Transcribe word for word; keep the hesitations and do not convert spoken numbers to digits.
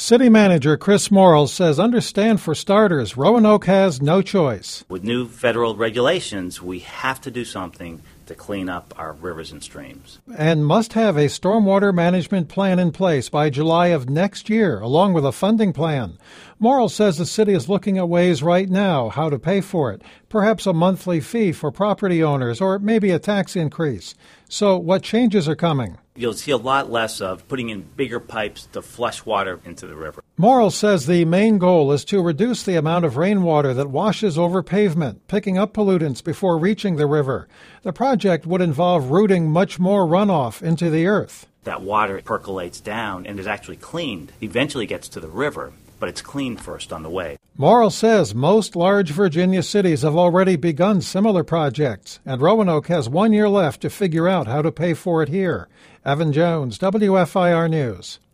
City Manager Chris Morrill says, understand for starters, Roanoke has no choice. With new federal regulations, we have to do something to clean up our rivers and streams. And must have a stormwater management plan in place by July of next year, along with a funding plan. Morrill says the city is looking at ways right now how to pay for it, perhaps a monthly fee for property owners or maybe a tax increase. So what changes are coming? You'll see a lot less of putting in bigger pipes to flush water into the river. Morrill says the main goal is to reduce the amount of rainwater that washes over pavement, picking up pollutants before reaching the river. The project would involve routing much more runoff into the earth. That water percolates down and is actually cleaned, eventually gets to the river, but it's cleaned first on the way. Morrill says most large Virginia cities have already begun similar projects, and Roanoke has one year left to figure out how to pay for it here. Evan Jones, W F I R News.